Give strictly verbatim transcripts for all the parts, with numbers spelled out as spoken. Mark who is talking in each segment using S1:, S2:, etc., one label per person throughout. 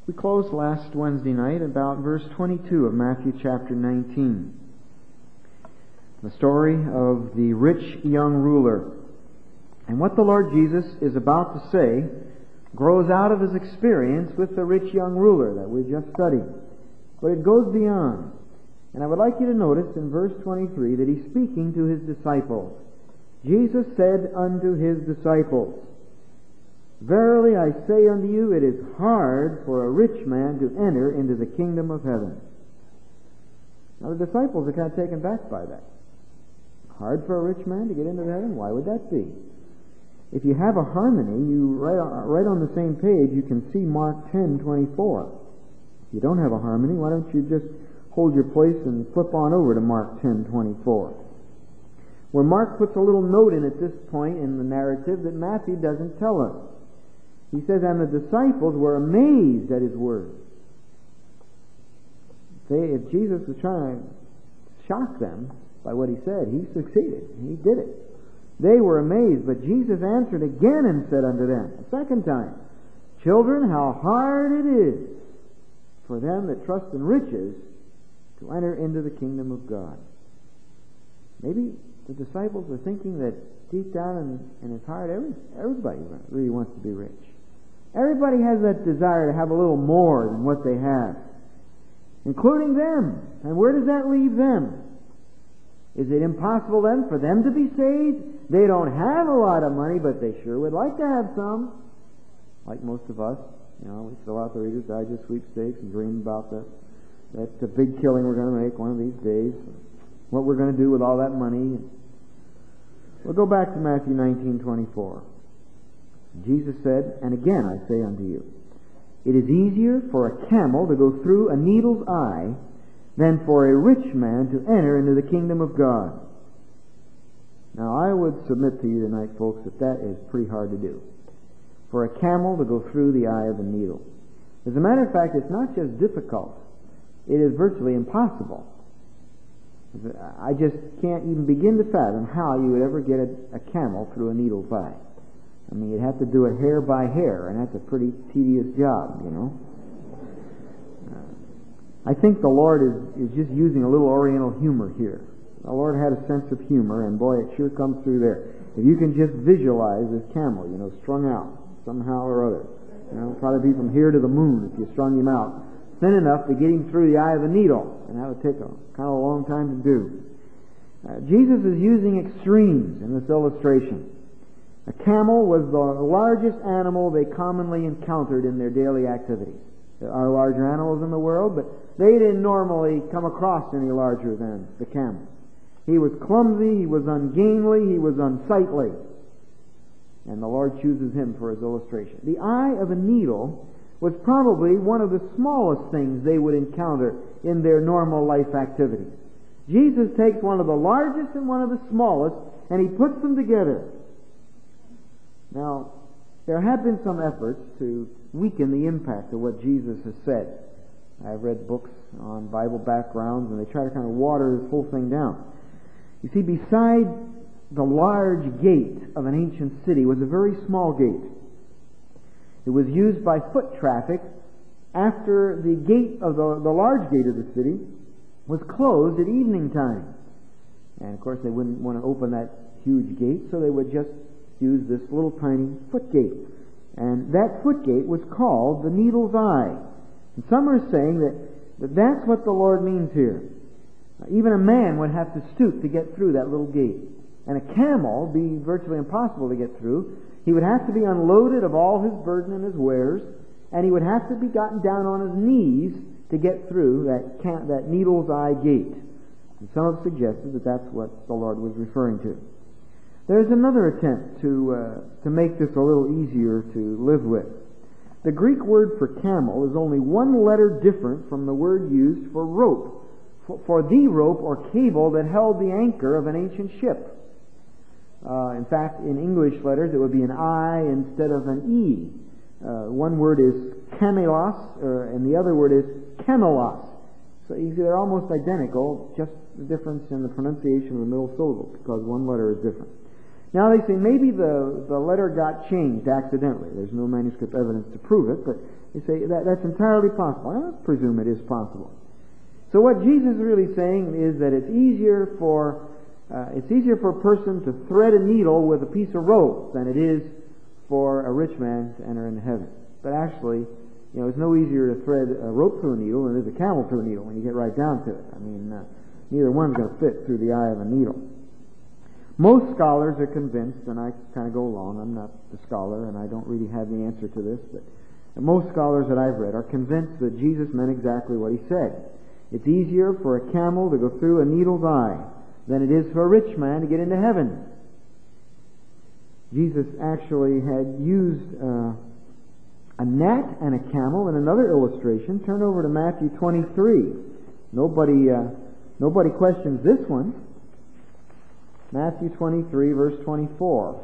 S1: We closed last Wednesday night about verse twenty-two of Matthew chapter nineteen. The story of the rich young ruler. And what the Lord Jesus is about to say grows out of his experience with the rich young ruler that we just studied. But it goes beyond. And I would like you to notice in verse twenty-three that he's speaking to his disciples. Jesus said unto his disciples, Verily I say unto you, it is hard for a rich man to enter into the kingdom of heaven. Now the disciples are kind of taken back by that. Hard for a rich man to get into heaven? Why would that be? If you have a harmony, you right on, right on the same page, you can see Mark ten twenty-four. If you don't have a harmony, why don't you just hold your place and flip on over to Mark ten twenty-four, where Mark puts a little note in at this point in the narrative that Matthew doesn't tell us. He says, and the disciples were amazed at his words. They, if Jesus was trying to shock them by what he said, he succeeded. He did it. They were amazed, but Jesus answered again and said unto them, a second time, Children, how hard it is for them that trust in riches to enter into the kingdom of God. Maybe the disciples were thinking that deep down in, in his heart, every, everybody really wants to be rich. Everybody has that desire to have a little more than what they have, including them. And where does that leave them? Is it impossible then for them to be saved? They don't have a lot of money, but they sure would like to have some. Like most of us, you know, we fill out the Reader's Digest sweepstakes and dream about the, that the big killing we're going to make one of these days, what we're going to do with all that money. We'll go back to Matthew nineteen twenty-four. Jesus said, And again I say unto you, it is easier for a camel to go through a needle's eye than for a rich man to enter into the kingdom of God. Now I would submit to you tonight, folks, that that is pretty hard to do. For a camel to go through the eye of a needle. As a matter of fact, it's not just difficult, it is virtually impossible. I just can't even begin to fathom how you would ever get a, a camel through a needle's eye. I mean, you'd have to do it hair by hair, and that's a pretty tedious job, you know. Uh, I think the Lord is, is just using a little Oriental humor here. The Lord had a sense of humor, and boy, it sure comes through there. If you can just visualize this camel, you know, strung out somehow or other. You know, probably be from here to the moon if you strung him out thin enough to get him through the eye of the needle, and that would take a kind of a long time to do. Uh, Jesus is using extremes in this illustration. A camel was the largest animal they commonly encountered in their daily activities. There are larger animals in the world, but they didn't normally come across any larger than the camel. He was clumsy, he was ungainly, he was unsightly. And the Lord chooses him for his illustration. The eye of a needle was probably one of the smallest things they would encounter in their normal life activities. Jesus takes one of the largest and one of the smallest, and he puts them together. Now, there have been some efforts to weaken the impact of what Jesus has said. I've read books on Bible backgrounds, and they try to kind of water this whole thing down. You see, beside the large gate of an ancient city was a very small gate. It was used by foot traffic after the gate of the, the large gate of the city was closed at evening time. And of course they wouldn't want to open that huge gate, so they would just use this little tiny foot gate. And that foot gate was called the needle's eye. And some are saying that, that that's what the Lord means here. Even a man would have to stoop to get through that little gate. And a camel would be virtually impossible to get through. He would have to be unloaded of all his burden and his wares, and he would have to be gotten down on his knees to get through that cam- that needle's eye gate. And some have suggested that that's what the Lord was referring to. There's another attempt to uh, to make this a little easier to live with. The Greek word for camel is only one letter different from the word used for rope, for, for the rope or cable that held the anchor of an ancient ship. Uh, in fact, in English letters, it would be an I instead of an E. Uh, one word is camelos, uh, and the other word is camelos. So you see, they're almost identical, just the difference in the pronunciation of the middle syllable, because one letter is different. Now they say maybe the, the letter got changed accidentally. There's no manuscript evidence to prove it, but You say, that, that's entirely possible. I presume it is possible. So what Jesus is really saying is that it's easier for uh, it's easier for a person to thread a needle with a piece of rope than it is for a rich man to enter into heaven. But actually, you know, it's no easier to thread a rope through a needle than it is a camel through a needle when you get right down to it. I mean, uh, neither one's going to fit through the eye of a needle. Most scholars are convinced, and I kind of go along, I'm not the scholar, and I don't really have the answer to this, but most scholars that I've read are convinced that Jesus meant exactly what he said. It's easier for a camel to go through a needle's eye than it is for a rich man to get into heaven. Jesus actually had used uh, a gnat and a camel in another illustration. Turn over to Matthew twenty-three. Nobody, uh, nobody questions this one. Matthew twenty-three, verse twenty-four.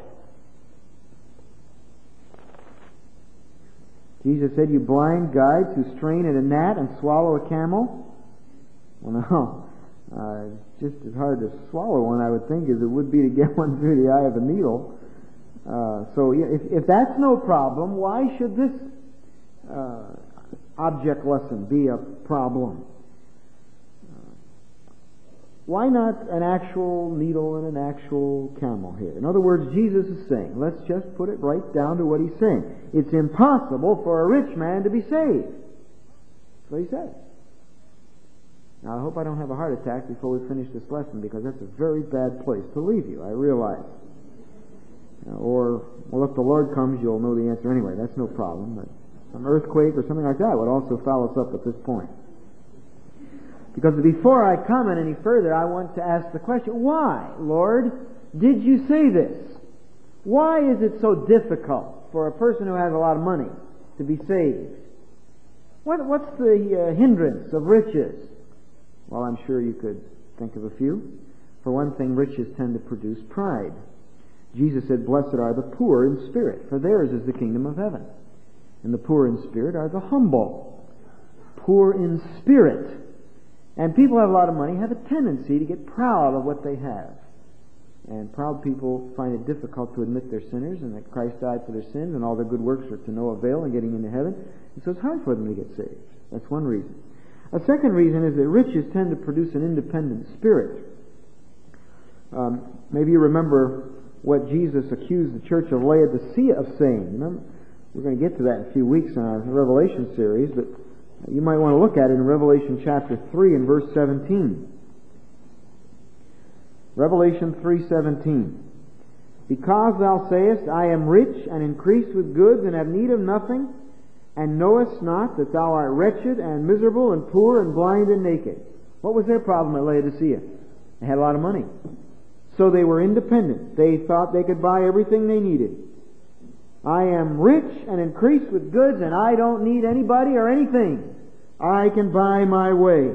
S1: Jesus said, "You blind guides who strain at a gnat and swallow a camel." Well, no. Uh, it's just as hard to swallow one, I would think, as it would be to get one through the eye of a needle. Uh, so yeah, if, if that's no problem, why should this uh, object lesson be a problem? Uh, why not an actual needle and an actual camel here? In other words, Jesus is saying, let's just put it right down to what he's saying. It's impossible for a rich man to be saved. That's what he says. Now, I hope I don't have a heart attack before we finish this lesson, because that's a very bad place to leave you, I realize. Or, well, if the Lord comes, you'll know the answer anyway. That's no problem. But some earthquake or something like that would also foul us up at this point. Because before I comment any further, I want to ask the question, why, Lord, did you say this? Why is it so difficult for a person who has a lot of money to be saved? What, what's the uh, hindrance of riches? Well, I'm sure you could think of a few. For one thing, riches tend to produce pride. Jesus said, "Blessed are the poor in spirit, for theirs is the kingdom of heaven." And the poor in spirit are the humble. Poor in spirit. And people who have a lot of money have a tendency to get proud of what they have. And proud people find it difficult to admit they're sinners and that Christ died for their sins and all their good works are to no avail in getting into heaven. And so it's hard for them to get saved. That's one reason. A second reason is that riches tend to produce an independent spirit. Um, maybe you remember what Jesus accused the church of Laodicea of saying. Remember? We're going to get to that in a few weeks in our Revelation series, but you might want to look at it in Revelation chapter three and verse seventeen. Revelation three seventeen. "Because thou sayest, I am rich and increased with goods and have need of nothing, and knowest not that thou art wretched and miserable and poor and blind and naked." What was their problem at Laodicea? They had a lot of money. So they were independent. They thought they could buy everything they needed. I am rich and increased with goods, and I don't need anybody or anything. I can buy my way.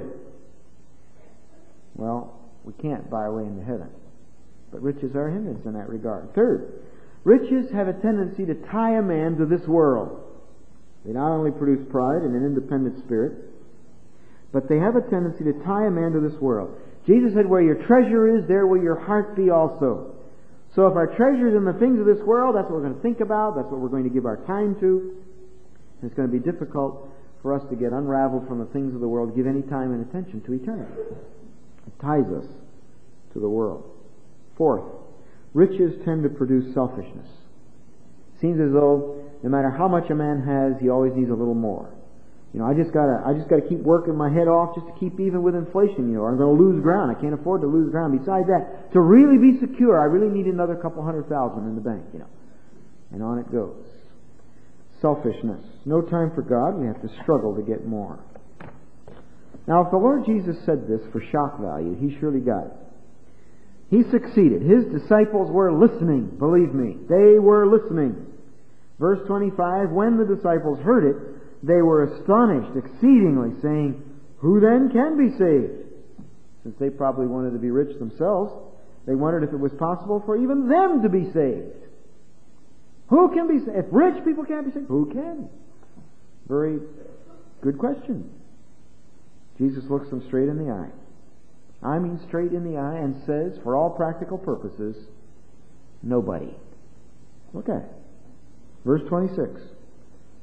S1: Well, we can't buy our way into heaven. But riches are a hindrance in that regard. Third, riches have a tendency to tie a man to this world. They not only produce pride and an independent spirit, but they have a tendency to tie a man to this world. Jesus said, "Where your treasure is, there will your heart be also." So if our treasure is in the things of this world, that's what we're going to think about, that's what we're going to give our time to. And it's going to be difficult for us to get unraveled from the things of the world, give any time and attention to eternity. It ties us to the world. Fourth, riches tend to produce selfishness. It seems as though no matter how much a man has, he always needs a little more. You know, I just gotta, I just gotta keep working my head off just to keep even with inflation. You know, or I'm going to lose ground. I can't afford to lose ground. Besides that, to really be secure, I really need another couple hundred thousand in the bank. You know, and on it goes. Selfishness. No time for God. We have to struggle to get more. Now, if the Lord Jesus said this for shock value, he surely got it. He succeeded. His disciples were listening. Believe me, they were listening. Verse twenty-five, when the disciples heard it, they were astonished exceedingly, saying, "Who then can be saved?" Since they probably wanted to be rich themselves, they wondered if it was possible for even them to be saved. Who can be saved? If rich people can't be saved, who can? Very good question. Jesus looks them straight in the eye. I mean straight in the eye, and says, for all practical purposes, nobody. Look at it. Verse twenty-six.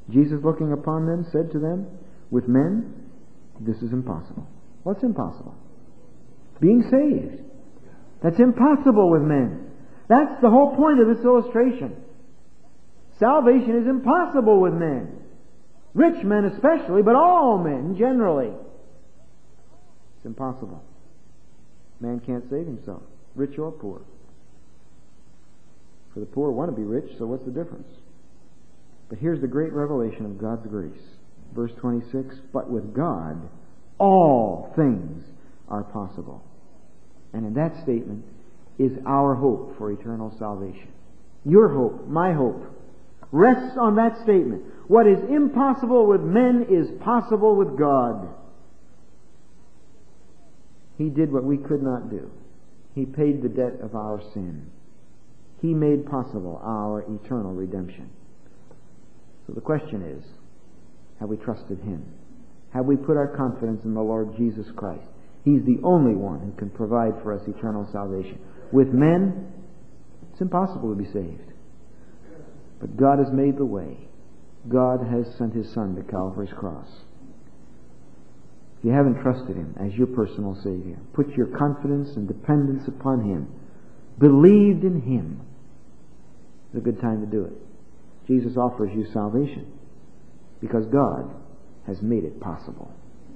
S1: Jesus, looking upon them, said to them, with men, this is impossible. What's impossible? Being saved. That's impossible with men. That's the whole point of this illustration. Salvation is impossible with men. Rich men especially, but all men generally. It's impossible. Man can't save himself, rich or poor. For the poor want to be rich, so what's the difference? But here's the great revelation of God's grace. Verse twenty-six, but with God all things are possible. And in that statement is our hope for eternal salvation. Your hope, my hope, rests on that statement. What is impossible with men is possible with God. He did what we could not do. He paid the debt of our sin. He made possible our eternal redemption. So the question is, have we trusted Him? Have we put our confidence in the Lord Jesus Christ? He's the only one who can provide for us eternal salvation. With men, it's impossible to be saved. But God has made the way. God has sent His Son to Calvary's cross. If you haven't trusted Him as your personal Savior, put your confidence and dependence upon Him, believed in Him, it's a good time to do it. Jesus offers you salvation because God has made it possible.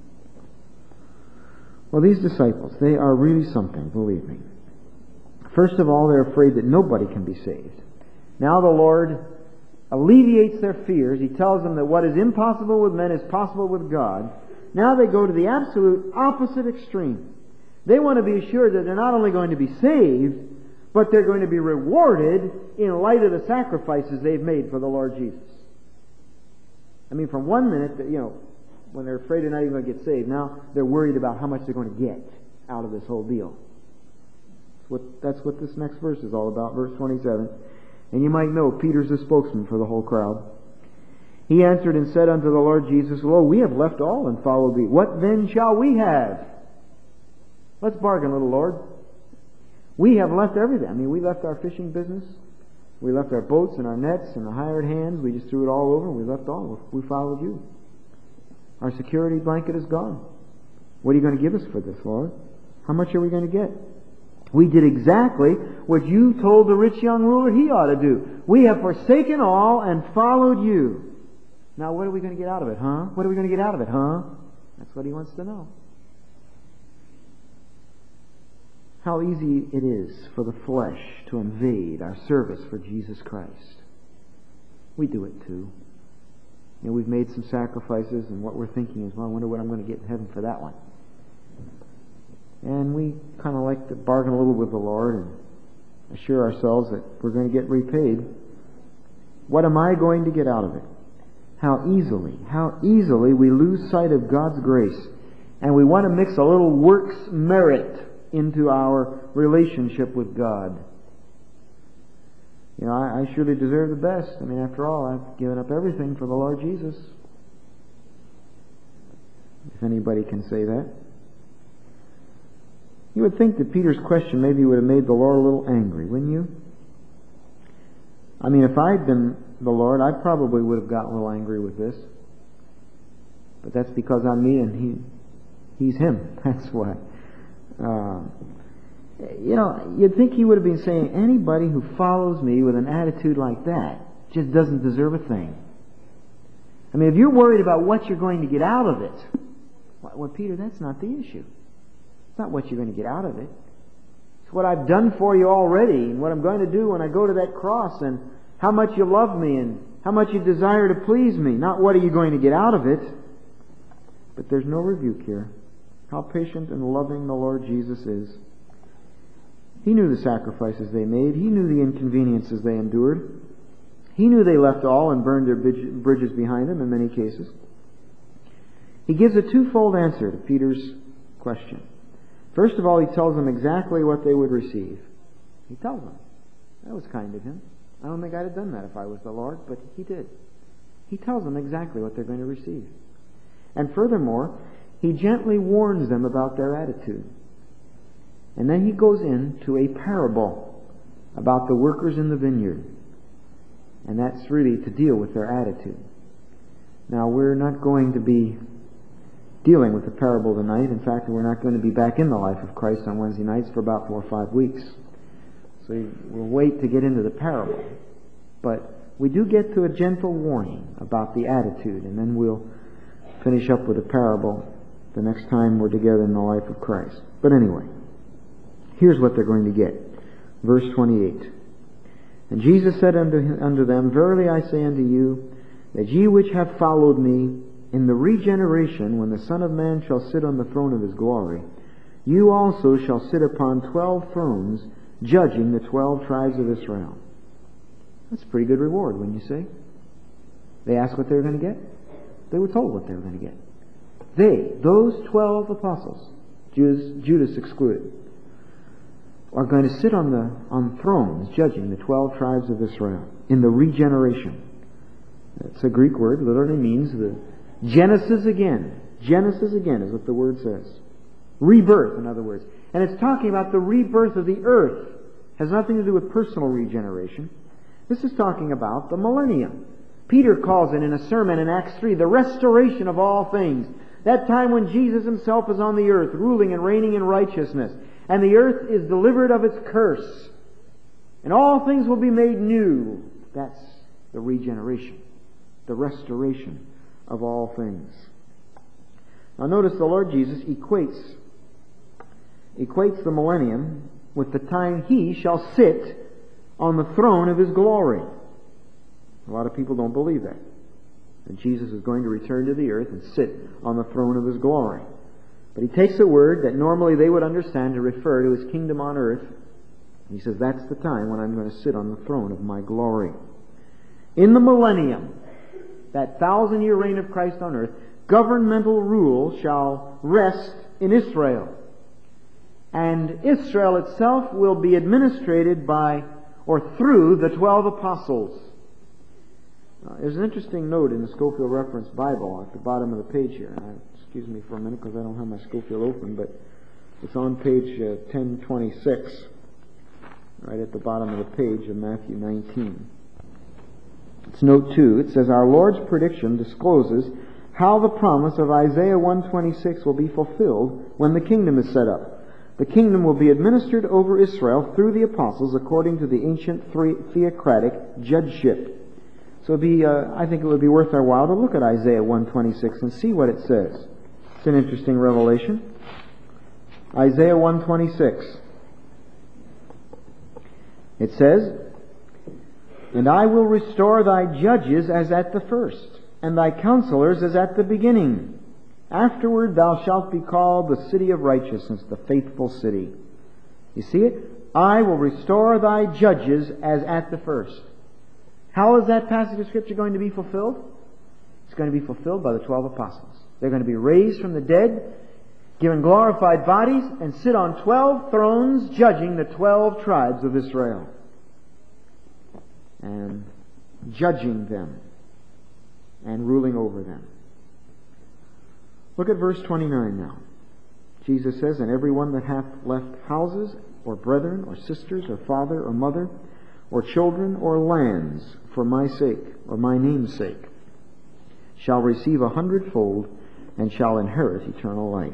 S1: Well, these disciples, they are really something, believe me. First of all, they're afraid that nobody can be saved. Now the Lord alleviates their fears. He tells them that what is impossible with men is possible with God. Now they go to the absolute opposite extreme. They want to be assured that they're not only going to be saved, but they're going to be rewarded in light of the sacrifices they've made for the Lord Jesus. I mean, from one minute, you know, when they're afraid they're not even going to get saved, now they're worried about how much they're going to get out of this whole deal. That's what, that's what this next verse is all about, verse twenty-seven. And you might know Peter's the spokesman for the whole crowd. He answered and said unto the Lord Jesus, Lo, we have left all and followed thee. What then shall we have? Let's bargain, little Lord. We have left everything. I mean, we left our fishing business. We left our boats and our nets and the hired hands. We just threw it all over and we left all. We followed you. Our security blanket is gone. What are you going to give us for this, Lord? How much are we going to get? We did exactly what you told the rich young ruler he ought to do. We have forsaken all and followed you. Now what are we going to get out of it, huh? What are we going to get out of it, huh? That's what he wants to know. How easy it is for the flesh to invade our service for Jesus Christ. We do it too. You know, we've made some sacrifices, and what we're thinking is, well, I wonder what I'm going to get in heaven for that one. And we kind of like to bargain a little with the Lord and assure ourselves that we're going to get repaid. What am I going to get out of it? How easily, how easily we lose sight of God's grace, and we want to mix a little works merit into our relationship with God. You know, I, I surely deserve the best. I mean, after all, I've given up everything for the Lord Jesus. If anybody can say that. You would think that Peter's question maybe would have made the Lord a little angry, wouldn't you? I mean, if I'd been the Lord, I probably would have gotten a little angry with this. But that's because I'm me and he, He's Him. That's why. Uh, you know, you'd think He would have been saying, anybody who follows me with an attitude like that just doesn't deserve a thing. I mean, if you're worried about what you're going to get out of it, well, Peter, that's not the issue. It's not what you're going to get out of it. It's what I've done for you already, and what I'm going to do when I go to that cross, and how much you love me, and how much you desire to please me. Not what are you going to get out of it. But there's no rebuke here. How patient and loving the Lord Jesus is. He knew the sacrifices they made. He knew the inconveniences they endured. He knew they left all and burned their bridges behind them in many cases. He gives a twofold answer to Peter's question. First of all, he tells them exactly what they would receive. He tells them. That was kind of him. I don't think I'd have done that if I was the Lord, but he did. He tells them exactly what they're going to receive. And furthermore, he gently warns them about their attitude. And then he goes into a parable about the workers in the vineyard. And that's really to deal with their attitude. Now, we're not going to be dealing with the parable tonight. In fact, we're not going to be back in the life of Christ on Wednesday nights for about four or five weeks. So we'll wait to get into the parable. But we do get to a gentle warning about the attitude, and then we'll finish up with the parable the next time we're together in the life of Christ. But anyway, here's what they're going to get. Verse twenty-eight. And Jesus said unto, unto them, Verily I say unto you, that ye which have followed me, in the regeneration, when the Son of Man shall sit on the throne of his glory, you also shall sit upon twelve thrones, judging the twelve tribes of Israel. That's a pretty good reward, wouldn't you say? They asked what they were going to get. They were told what they were going to get. They, those twelve apostles, Judas, Judas excluded, are going to sit on the on thrones judging the twelve tribes of Israel in the regeneration. It's a Greek word. Literally means the Genesis again. Genesis again is what the word says. Rebirth, in other words. And it's talking about the rebirth of the earth. It has nothing to do with personal regeneration. This is talking about the millennium. Peter calls it in a sermon in Acts three, the restoration of all things. That time when Jesus himself is on the earth, ruling and reigning in righteousness. And the earth is delivered of its curse. And all things will be made new. That's the regeneration. The restoration of all things. Now notice the Lord Jesus equates equates the millennium with the time He shall sit on the throne of His glory. A lot of people don't believe that. That Jesus is going to return to the earth and sit on the throne of His glory. But He takes a word that normally they would understand to refer to His kingdom on earth. And He says, that's the time when I'm going to sit on the throne of my glory. In the millennium, that thousand-year reign of Christ on earth, governmental rule shall rest in Israel. And Israel itself will be administrated by or through the twelve apostles. Uh, there's an interesting note in the Scofield Reference Bible at the bottom of the page here. Uh, excuse me for a minute because I don't have my Scofield open, but it's on page uh, ten twenty-six, right at the bottom of the page of Matthew nineteen. It's note two. It says, Our Lord's prediction discloses how the promise of Isaiah one twenty-six will be fulfilled when the kingdom is set up. The kingdom will be administered over Israel through the apostles according to the ancient theocratic judgeship. So it'd be, uh, I think it would be worth our while to look at Isaiah one twenty-six and see what it says. It's an interesting revelation. Isaiah one twenty-six. It says, And I will restore thy judges as at the first, and thy counselors as at the beginning. Afterward thou shalt be called the city of righteousness, the faithful city. You see it? I will restore thy judges as at the first. How is that passage of Scripture going to be fulfilled? It's going to be fulfilled by the twelve apostles. They're going to be raised from the dead, given glorified bodies, and sit on twelve thrones judging the twelve tribes of Israel. And judging them and ruling over them. Look at verse twenty-nine now. Jesus says, And every one that hath left houses, or brethren, or sisters, or father, or mother, or children, or lands, for my sake, or my name's sake, shall receive a hundredfold, and shall inherit eternal life.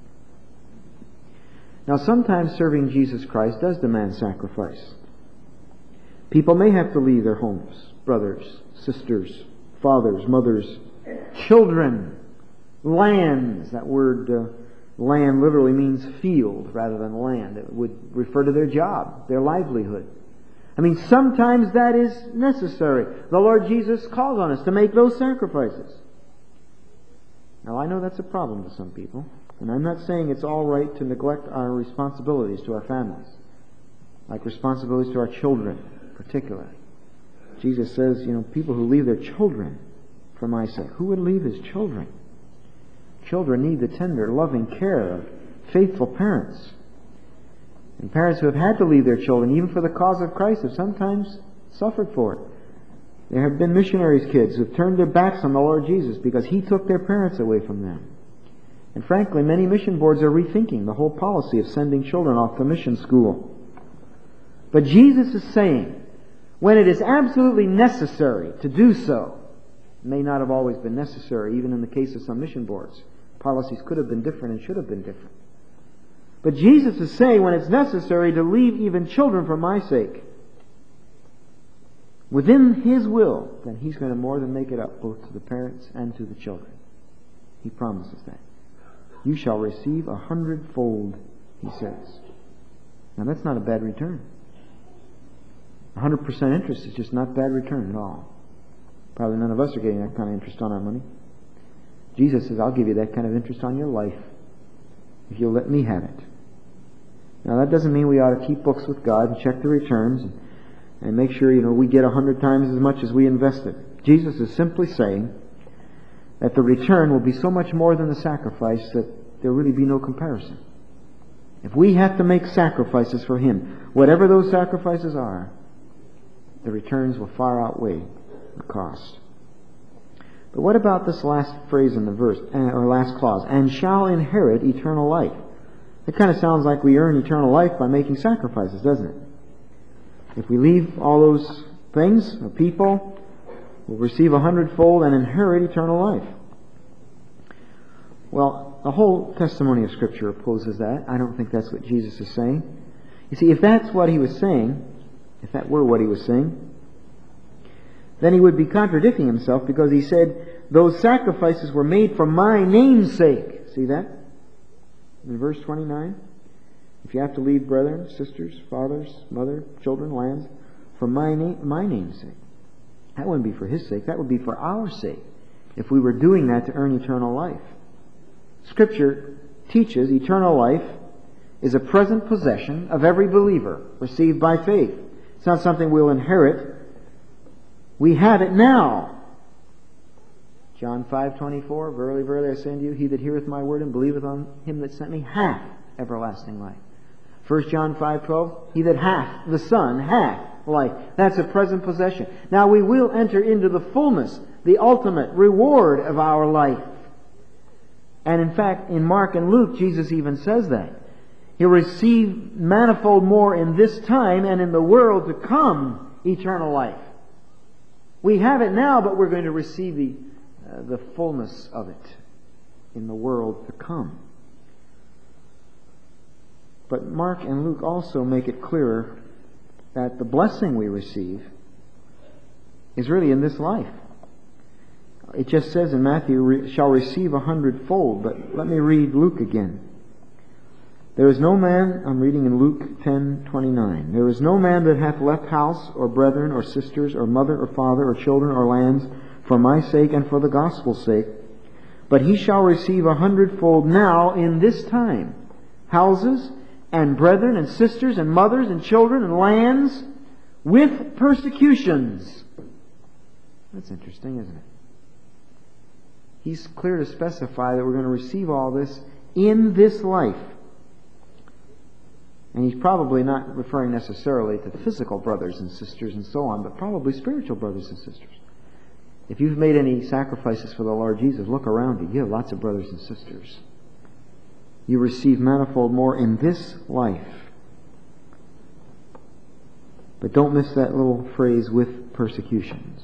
S1: Now sometimes serving Jesus Christ does demand sacrifice. People may have to leave their homes, brothers, sisters, fathers, mothers, children, lands. That word uh, land literally means field rather than land. It would refer to their job, their livelihood. I mean, sometimes that is necessary. The Lord Jesus calls on us to make those sacrifices. Now, I know that's a problem to some people, and I'm not saying it's all right to neglect our responsibilities to our families, like responsibilities to our children, particularly. Jesus says, you know, people who leave their children for my sake. Who would leave his children? Children need the tender, loving care of faithful parents. And parents who have had to leave their children, even for the cause of Christ, have sometimes suffered for it. There have been missionaries' kids who have turned their backs on the Lord Jesus because He took their parents away from them. And frankly, many mission boards are rethinking the whole policy of sending children off to mission school. But Jesus is saying, when it is absolutely necessary to do so, may not have always been necessary, even in the case of some mission boards. Policies could have been different and should have been different. But Jesus is saying when it's necessary to leave even children for my sake, within His will, then He's going to more than make it up both to the parents and to the children. He promises that. You shall receive a hundredfold, He says. Now that's not a bad return. A hundred percent interest is just not bad return at all. Probably none of us are getting that kind of interest on our money. Jesus says, I'll give you that kind of interest on your life if you'll let me have it. Now that doesn't mean we ought to keep books with God and check the returns and, and make sure, you know, we get a hundred times as much as we invested. Jesus is simply saying that the return will be so much more than the sacrifice that there will really be no comparison. If we have to make sacrifices for Him, whatever those sacrifices are, the returns will far outweigh the cost. But what about this last phrase in the verse, or last clause, and shall inherit eternal life? It kind of sounds like we earn eternal life by making sacrifices, doesn't it? If we leave all those things, or people, we'll receive a hundredfold and inherit eternal life. Well, the whole testimony of Scripture opposes that. I don't think that's what Jesus is saying. You see, if that's what He was saying, if that were what He was saying, then He would be contradicting Himself, because He said, those sacrifices were made for my name's sake. See that? In verse twenty-nine. If you have to leave brethren, sisters, fathers, mother, children, lands, for my name, my name's sake. That wouldn't be for His sake. That would be for our sake, if we were doing that to earn eternal life. Scripture teaches eternal life is a present possession of every believer, received by faith. It's not something we'll inherit. We have it now. John five twenty-four, verily, verily, I say unto you, he that heareth my word and believeth on Him that sent me hath everlasting life. First John five twelve, he that hath the Son hath life. That's a present possession. Now we will enter into the fullness, the ultimate reward of our life. And in fact, in Mark and Luke, Jesus even says that. He'll receive manifold more in this time and in the world to come eternal life. We have it now, but we're going to receive the, uh, the fullness of it in the world to come. But Mark and Luke also make it clearer that the blessing we receive is really in this life. It just says in Matthew, shall receive a hundredfold. But let me read Luke again. There is no man, I'm reading in Luke ten twenty-nine. There is no man that hath left house, or brethren, or sisters, or mother, or father, or children, or lands, for my sake and for the gospel's sake, but he shall receive a hundredfold now in this time. Houses, and brethren, and sisters, and mothers, and children, and lands, with persecutions. That's interesting, isn't it? He's clear to specify that we're going to receive all this in this life. And he's probably not referring necessarily to physical brothers and sisters and so on, but probably spiritual brothers and sisters. If you've made any sacrifices for the Lord Jesus, look around you. You have lots of brothers and sisters. You receive manifold more in this life. But don't miss that little phrase, with persecutions.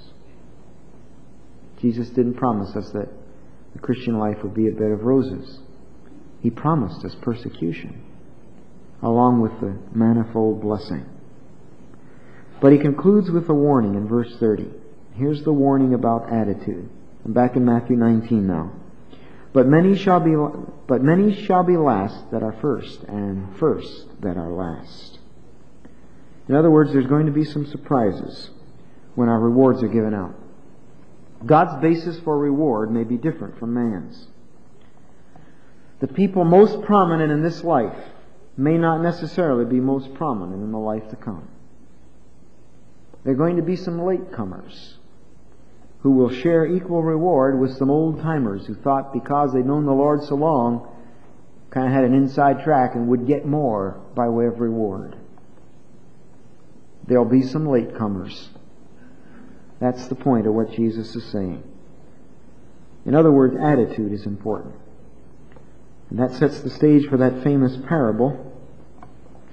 S1: Jesus didn't promise us that the Christian life would be a bed of roses. He promised us persecution, along with the manifold blessing. But he concludes with a warning in verse thirty. Here's the warning about attitude. I'm back in Matthew nineteen now. But many shall be, but many shall be last that are first, and first that are last. In other words, there's going to be some surprises when our rewards are given out. God's basis for reward may be different from man's. The people most prominent in this life may not necessarily be most prominent in the life to come. There are going to be some latecomers who will share equal reward with some old-timers who thought because they'd known the Lord so long, kind of had an inside track and would get more by way of reward. There'll be some latecomers. That's the point of what Jesus is saying. In other words, attitude is important. And that sets the stage for that famous parable,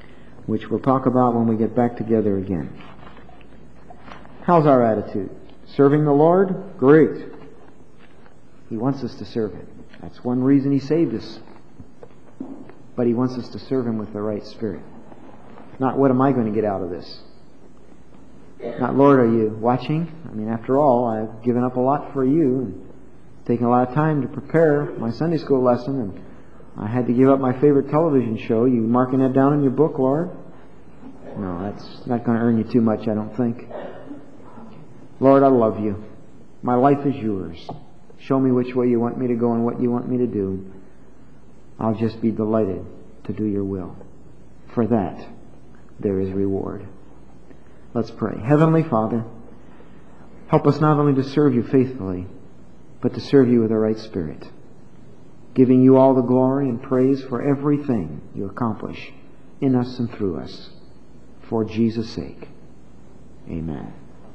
S1: which we'll talk about when we get back together again. How's our attitude? Serving the Lord? Great. He wants us to serve Him. That's one reason He saved us. But He wants us to serve Him with the right spirit. Not, what am I going to get out of this? Not, Lord, are you watching? I mean, after all, I've given up a lot for you and taken a lot of time to prepare my Sunday school lesson, and I had to give up my favorite television show. You marking that down in your book, Lord? No, that's not going to earn you too much, I don't think. Lord, I love you. My life is yours. Show me which way you want me to go and what you want me to do. I'll just be delighted to do your will. For that, there is reward. Let's pray. Heavenly Father, help us not only to serve you faithfully, but to serve you with the right spirit, giving you all the glory and praise for everything you accomplish in us and through us. For Jesus' sake. Amen.